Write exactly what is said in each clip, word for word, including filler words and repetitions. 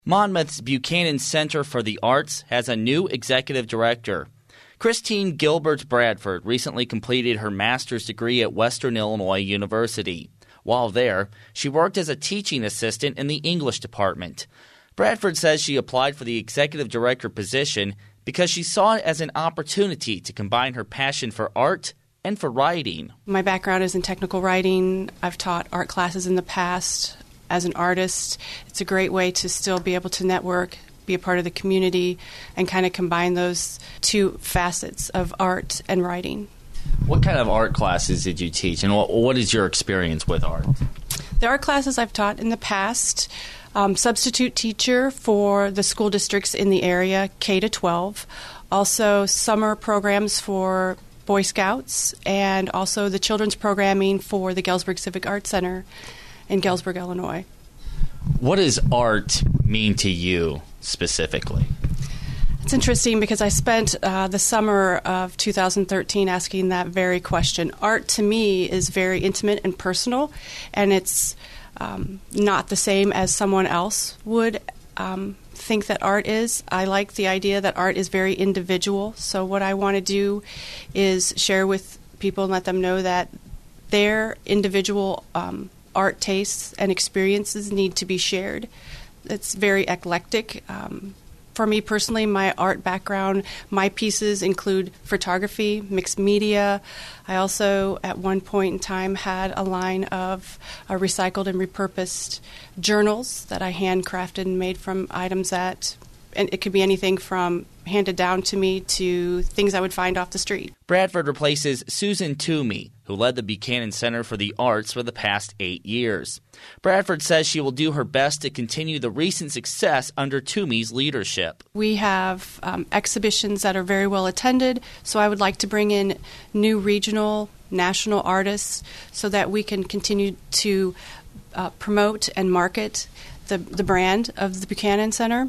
Monmouth's Buchanan Center for the Arts has a new executive director. Christine Gilbert Bradford recently completed her master's degree at Western Illinois University. While there, she worked as a teaching assistant in the English department. Bradford says she applied for the executive director position because she saw it as an opportunity to combine her passion for art and for writing. My background is in technical writing. I've taught art classes in the past. As an artist, it's a great way to still be able to network, be a part of the community, and kind of combine those two facets of art and writing. What kind of art classes did you teach, and what, what is your experience with art? The art classes I've taught in the past, um, substitute teacher for the school districts in the area, K to twelve, also summer programs for Boy Scouts, and also the children's programming for the Galesburg Civic Arts Center in Galesburg, Illinois. What does art mean to you specifically? It's interesting because I spent uh, the summer of two thousand thirteen asking that very question. Art to me is very intimate and personal, and it's um, not the same as someone else would um, think that art is. I like the idea that art is very individual, so what I want to do is share with people and let them know that their individual um, art tastes and experiences need to be shared. It's very eclectic. Um, for me personally, my art background, my pieces include photography, mixed media. I also, at one point in time, had a line of uh, recycled and repurposed journals that I handcrafted and made from items that, and it could be anything from handed down to me to things I would find off the street. Bradford replaces Susan Toomey, who led the Buchanan Center for the Arts for the past eight years. Bradford says she will do her best to continue the recent success under Toomey's leadership. We have um, exhibitions that are very well attended, so I would like to bring in new regional, national artists so that we can continue to uh, promote and market the, the brand of the Buchanan Center.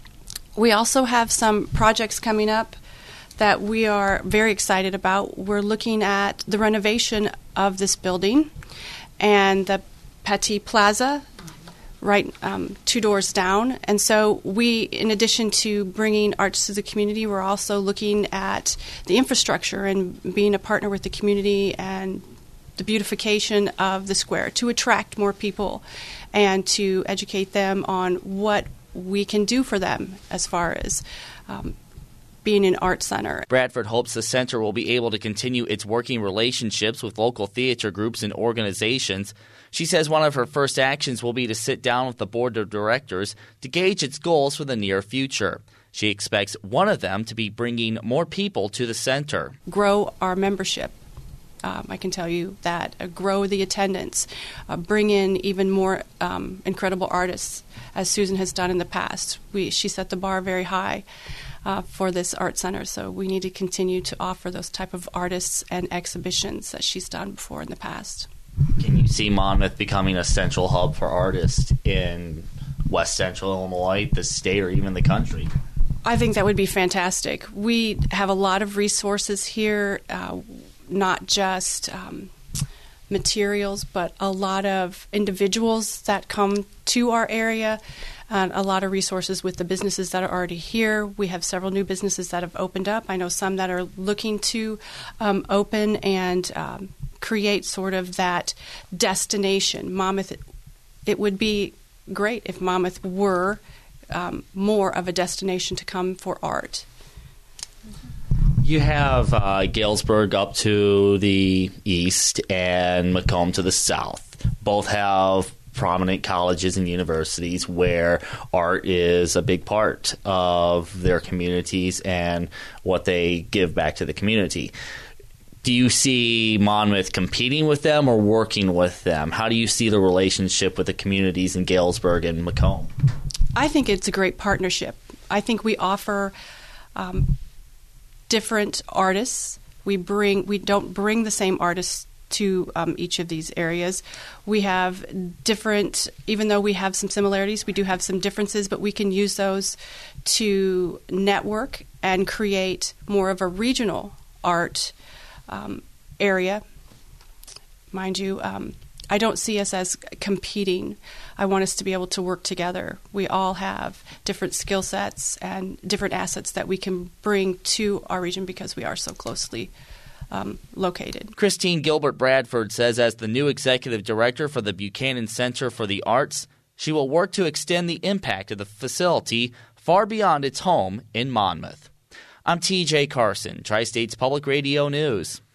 We also have some projects coming up that we are very excited about. We're looking at the renovation of this building and the Paty Plaza right um, two doors down. And so we, in addition to bringing arts to the community, we're also looking at the infrastructure and being a partner with the community and the beautification of the square to attract more people and to educate them on what we can do for them as far as um, being an art center. Bradford hopes the center will be able to continue its working relationships with local theater groups and organizations. She says one of her first actions will be to sit down with the board of directors to gauge its goals for the near future. She expects one of them to be bringing more people to the center. Grow our membership. Um, I can tell you that. Uh, grow the attendance. Uh, bring in even more um, incredible artists, as Susan has done in the past. We, she set the bar very high uh, for this art center, so we need to continue to offer those type of artists and exhibitions that she's done before in the past. Can you see Monmouth becoming a central hub for artists in West Central Illinois, the state, or even the country? I think that would be fantastic. We have a lot of resources here, uh, not just um, materials, but a lot of individuals that come to our area, and a lot of resources with the businesses that are already here. We have several new businesses that have opened up. I know some that are looking to um, open and um, create sort of that destination. Monmouth, it would be great if Monmouth were um, more of a destination to come for art. You have uh, Galesburg up to the east and Macomb to the south. Both have prominent colleges and universities where art is a big part of their communities and what they give back to the community. Do you see Monmouth competing with them or working with them? How do you see the relationship with the communities in Galesburg and Macomb? I think it's a great partnership. I think we offer um, different artists. We bring we don't bring the same artists to um, each of these areas. We have different, even though we have some similarities, we do have some differences, but we can use those to network and create more of a regional art um, area. Mind you, um, I don't see us as competing. I want us to be able to work together. We all have different skill sets and different assets that we can bring to our region because we are so closely um, located. Christine Gilbert Bradford says as the new executive director for the Buchanan Center for the Arts, she will work to extend the impact of the facility far beyond its home in Monmouth. I'm T J Carson, Tri-States Public Radio News.